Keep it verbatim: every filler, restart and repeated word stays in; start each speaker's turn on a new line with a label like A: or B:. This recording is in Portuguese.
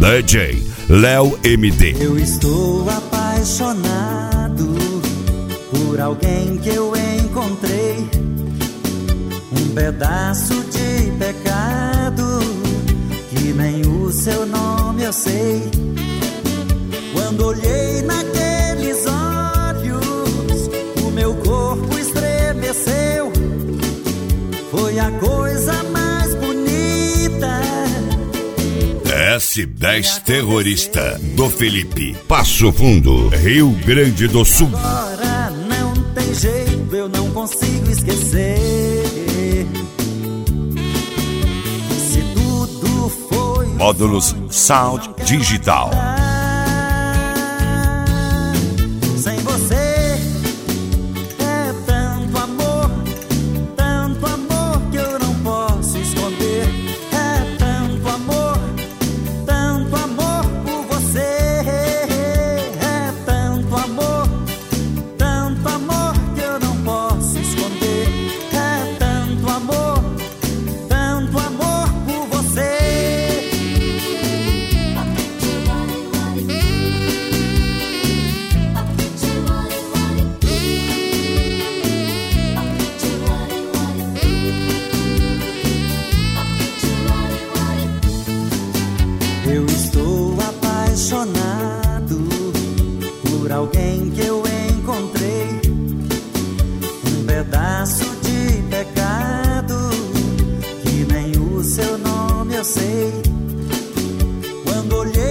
A: D J Léo M D.
B: Eu estou apaixonado por alguém que eu encontrei, um pedaço de pecado que nem o seu nome eu sei. Quando olhei naqueles olhos, o meu corpo estremeceu. Foi a coisa mais bonita.
A: S dez Terrorista do Felipe, Passo Fundo, Rio Grande do Sul.
B: Agora não tem jeito, eu não consigo esquecer. Se tudo foi
A: Módulos Sound Digital.
B: Sem você é tanto amor, tanto amor que eu não posso esconder. É tanto amor, tanto amor por você. É tanto amor, tanto amor que eu não posso esconder. É tanto amor, tanto amor por você. Eu estou apaixonado por alguém que eu encontrei, um pedaço de pecado que nem o seu nome eu sei. Quando olhei